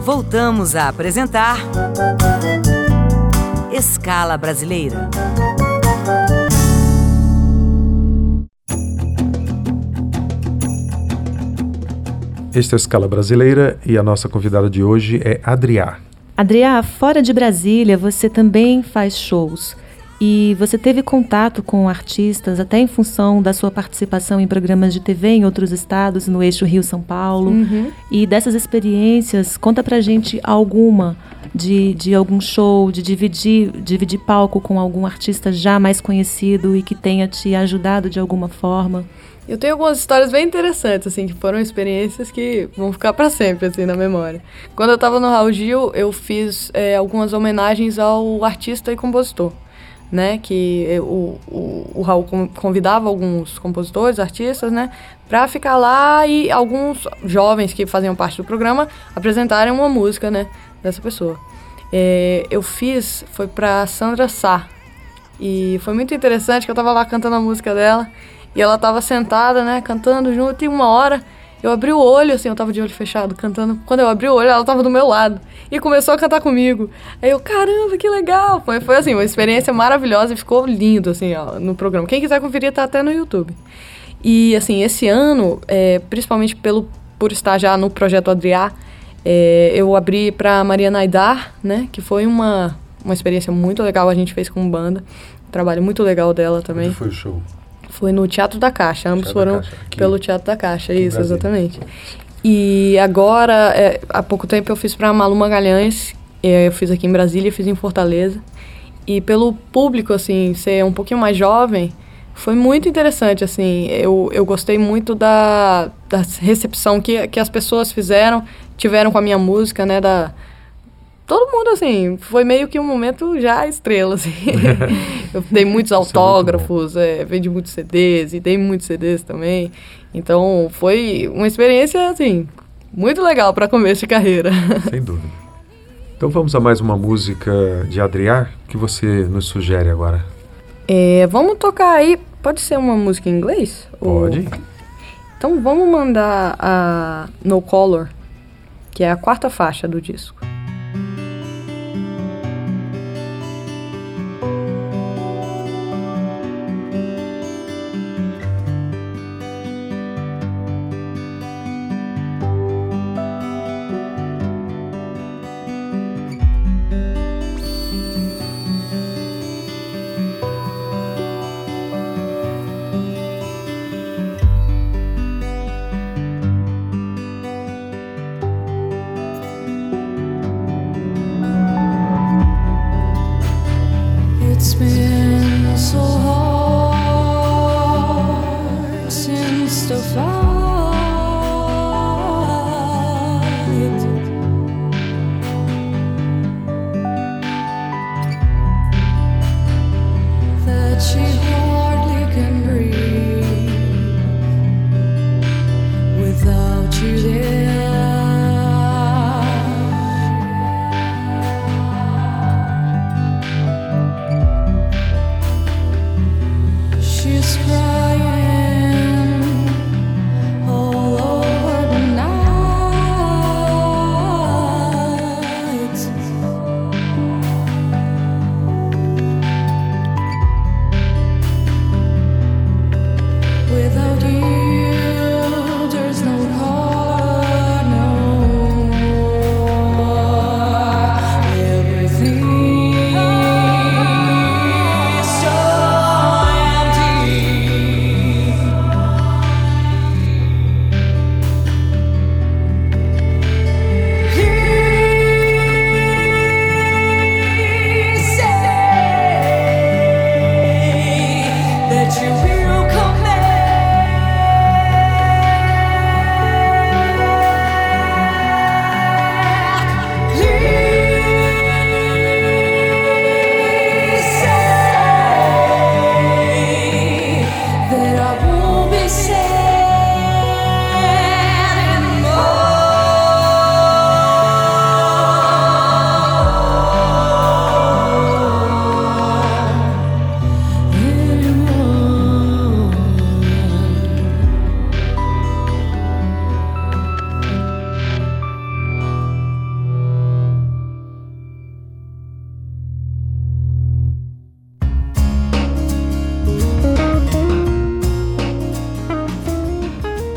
Voltamos a apresentar Escala Brasileira. Este é a Escala Brasileira e a nossa convidada de hoje é Adriá. Adriá, fora de Brasília, você também faz shows. E você teve contato com artistas, até em função da sua participação em programas de TV em outros estados, no eixo Rio-São Paulo. Uhum. E dessas experiências, conta pra gente alguma de algum show, de dividir palco com algum artista já mais conhecido e que tenha te ajudado de alguma forma. Eu tenho algumas histórias bem interessantes, assim, que foram experiências que vão ficar pra sempre, assim, na memória. Quando eu tava no Raul Gil, eu fiz algumas homenagens ao artista e compositor, né? Que o Raul convidava alguns compositores, artistas, né? Pra ficar lá e alguns jovens que faziam parte do programa apresentarem uma música, né? Dessa pessoa. Eu fiz, foi pra Sandra Sá. E foi muito interessante que eu tava lá cantando a música dela. E ela tava sentada, né, cantando junto, e uma hora eu abri o olho, assim, eu tava de olho fechado cantando. Quando eu abri o olho, ela tava do meu lado e começou a cantar comigo. Aí eu, caramba, que legal! Foi assim, uma experiência maravilhosa e ficou lindo, assim, ó, no programa. Quem quiser conferir, tá até no YouTube. E, assim, esse ano, principalmente por estar já no Projeto Adriá, eu abri pra Mariana Aidar, né, que foi uma experiência muito legal, a gente fez com banda. Um trabalho muito legal dela também. Onde foi o show? Foi no Teatro da Caixa, ambos foram pelo Teatro da Caixa, isso, exatamente. E agora, há pouco tempo eu fiz para Malu Magalhães, eu fiz aqui em Brasília, fiz em Fortaleza. E pelo público, assim, ser um pouquinho mais jovem, foi muito interessante, assim, eu gostei muito da recepção que as pessoas tiveram com a minha música, né, todo mundo, assim, foi meio que um momento já estrela, assim. Eu dei muitos autógrafos, vendi muitos CDs e dei muitos CDs também. Então, foi uma experiência, assim, muito legal para começo de carreira. Sem dúvida. Então, vamos a mais uma música de Adriá que você nos sugere agora. Vamos tocar aí, pode ser uma música em inglês? Pode. Então, vamos mandar a No Color, que é a 4ª faixa do disco.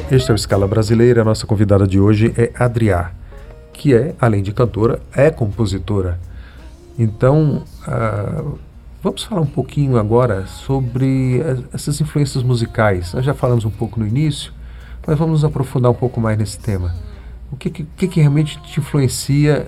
Este é o Escala Brasileira. A nossa convidada de hoje é Adriá, que é, além de cantora, é compositora. Então, vamos falar um pouquinho agora sobre essas influências musicais. Nós já falamos um pouco no início, mas vamos nos aprofundar um pouco mais nesse tema. O que realmente te influencia,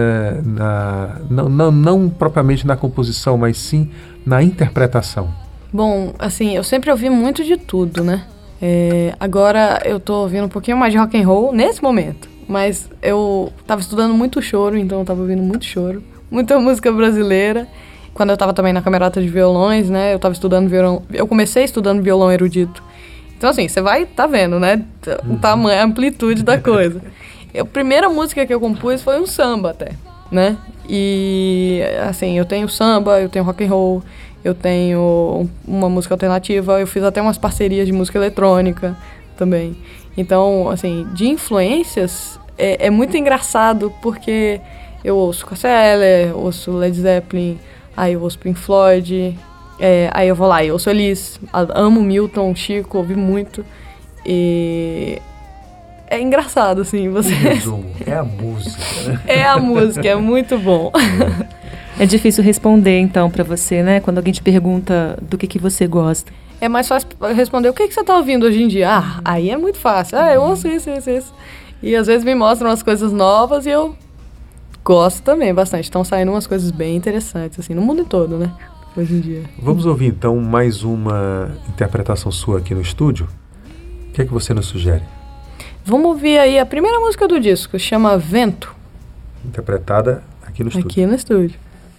não propriamente na composição, mas sim na interpretação? Bom, assim, eu sempre ouvi muito de tudo, né? Agora eu tô ouvindo um pouquinho mais de rock and roll nesse momento, mas eu tava estudando muito choro, então eu tava ouvindo muito choro, muita música brasileira. Quando eu tava também na camerata de violões, né, eu tava estudando violão, eu comecei estudando violão erudito. Então assim, você vai, tá vendo, né, o tamanho, a amplitude da coisa. A primeira música que eu compus foi um samba até, né, e assim, eu tenho samba, eu tenho rock and roll, eu tenho uma música alternativa, eu fiz até umas parcerias de música eletrônica também. Então, assim, de influências, é muito engraçado porque eu ouço Cássia Eller, ouço Led Zeppelin, aí eu ouço Pink Floyd, aí eu vou lá e ouço Elis, amo Milton, Chico, ouvi muito. E é engraçado, assim, você... É a música, né? É a música, é muito bom. É difícil responder, então, pra você, né? Quando alguém te pergunta do que você gosta. É mais fácil responder, o que você tá ouvindo hoje em dia? Aí é muito fácil. Eu ouço isso. E às vezes me mostram umas coisas novas e eu gosto também bastante. Estão saindo umas coisas bem interessantes, assim, no mundo todo, né? Hoje em dia. Vamos ouvir, então, mais uma interpretação sua aqui no estúdio. O que é que você nos sugere? Vamos ouvir aí a primeira música do disco, chama Vento. Interpretada aqui no estúdio. Aqui no estúdio.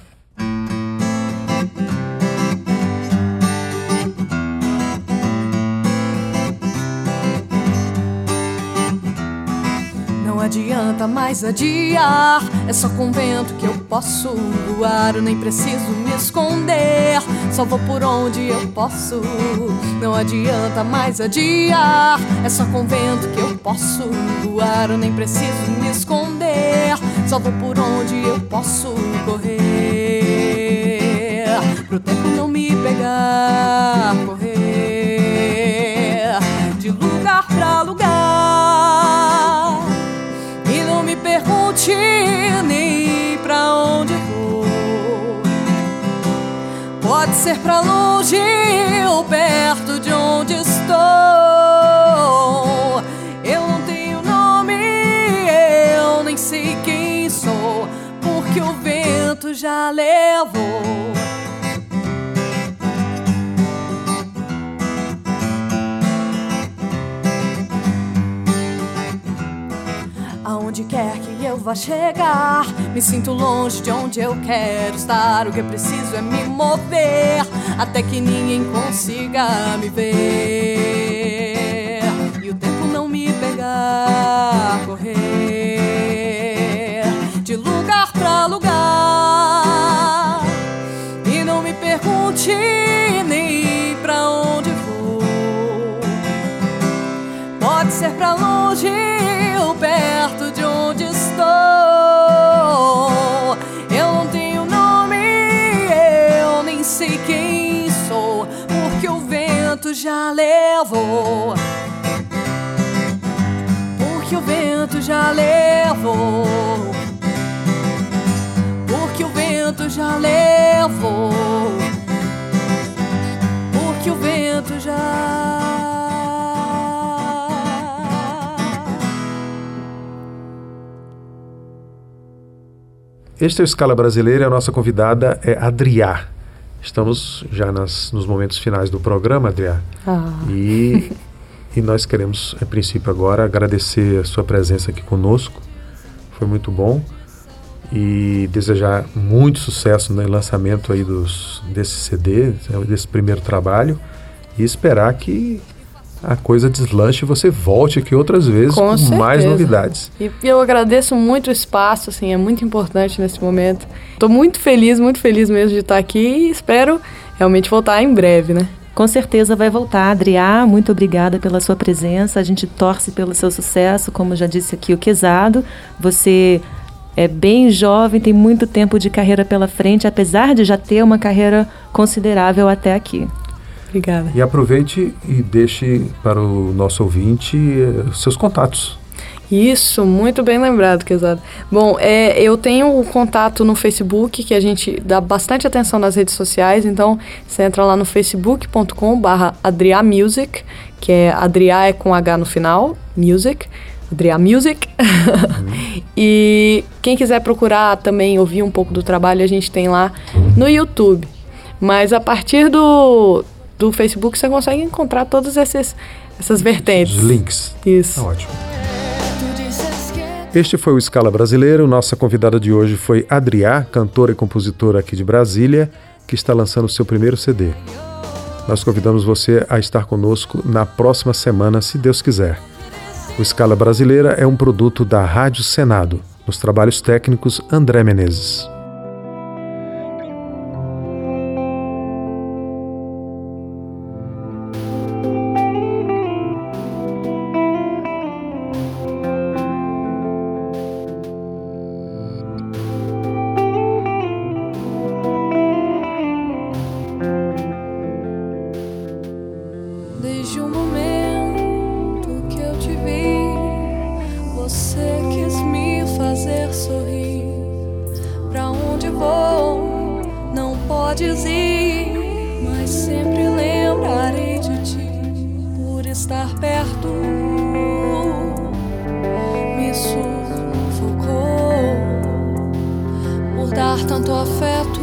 Não adianta mais adiar, é só com vento que eu posso voar. Eu nem preciso me esconder, só vou por onde eu posso. Não adianta mais adiar, é só com vento que eu posso voar. Eu nem preciso me esconder, só vou por onde eu posso correr. Pro tempo não me pegar, correr de lugar pra lugar. E não me pergunte nem pra onde vou. Pode ser pra longe ou perto de onde estou. Eu não tenho nome, eu nem sei quem sou, porque o vento já levou. Aonde quer que eu vá chegar, me sinto longe de onde eu quero estar. O que é preciso é me mover, até que ninguém consiga me ver. E o tempo não me pegar, correr de lugar pra lugar. E não me pergunte nem pra onde vou. Pode ser pra longe ou perto de onde estou. Eu não tenho nome, eu nem sei quem sou, porque o vento já levou. Porque o vento já levou. Porque o vento já levou. Porque o vento já... Este é o Escala Brasileira, a nossa convidada é Adriá. Estamos já nos momentos finais do programa, Adriá. E nós queremos, a princípio agora, agradecer a sua presença aqui conosco. Foi muito bom. E desejar muito sucesso no lançamento aí desse CD, desse primeiro trabalho. E esperar que a coisa deslanche e você volte aqui outras vezes com mais novidades. E eu agradeço muito o espaço, assim, é muito importante nesse momento. Estou muito feliz mesmo de estar aqui e espero realmente voltar em breve, né? Com certeza vai voltar. Adriá, muito obrigada pela sua presença. A gente torce pelo seu sucesso, como já disse aqui o Quezado. Você é bem jovem, tem muito tempo de carreira pela frente, apesar de já ter uma carreira considerável até aqui. Obrigada. E aproveite e deixe para o nosso ouvinte seus contatos. Isso, muito bem lembrado, Quezada. Bom, eu tenho o contato no Facebook, que a gente dá bastante atenção nas redes sociais, então você entra lá no facebook.com/adriamusic, que é Adriá é com H no final, music, Adriá Music. E quem quiser procurar também, ouvir um pouco do trabalho, a gente tem lá no YouTube. Mas a partir do Facebook você consegue encontrar todas essas vertentes. Os links. Isso. Tá ótimo. Este foi o Escala Brasileira. Nossa convidada de hoje foi Adriá, cantora e compositora aqui de Brasília, que está lançando o seu primeiro CD. Nós convidamos você a estar conosco na próxima semana, se Deus quiser. O Escala Brasileira é um produto da Rádio Senado. Nos trabalhos técnicos, André Menezes. Desde o momento que eu te vi, você quis me fazer sorrir. Pra onde vou, não podes ir, mas sempre lembrarei de ti. Por estar perto, me sufocou. Por dar tanto afeto,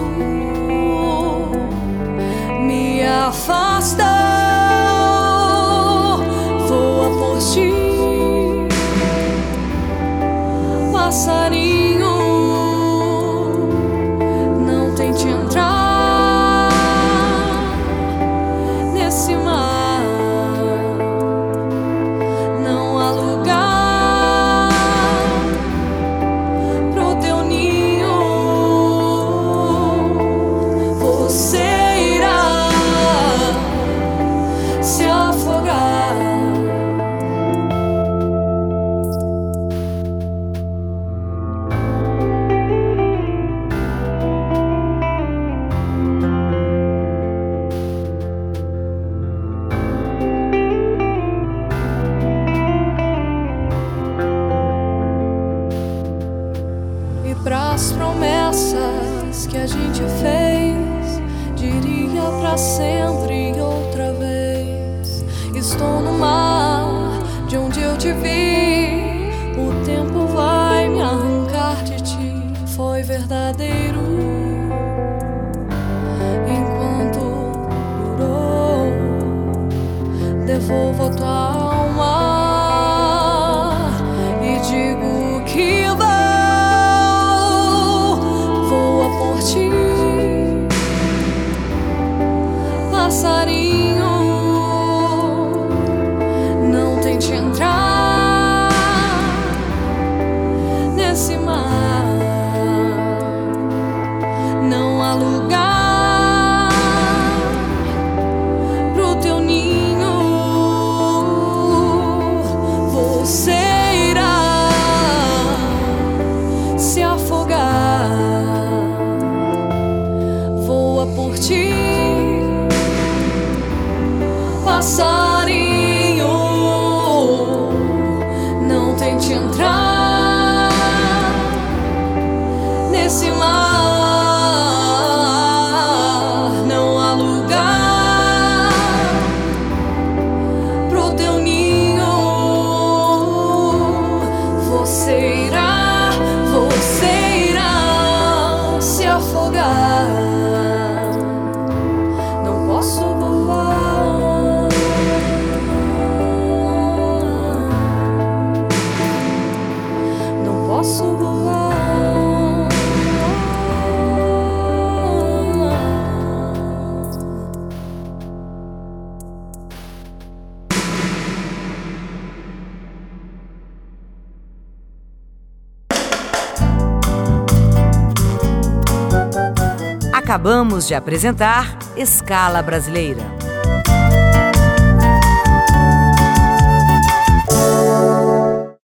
me afastou. Voa por ti, passarinho, não tente entrar nesse mar. Não há lugar pro teu ninho. Você irá se afogar. E pras promessas que a gente fez, diria pra sempre outra vez. Estou no mar de onde eu te vi, o tempo vai me arrancar de ti. Foi verdadeiro enquanto durou. Devolvo a tua alma e digo que voa por ti, passarinho, não tente entrar nesse mar. Não há lugar pro teu ninho. Você irá se afogar. Voa por ti, passarinho, não tente entrar nesse mar. Não há lugar pro teu ninho. Você irá se afogar. Não posso voar, não posso voar. Acabamos de apresentar Escala Brasileira.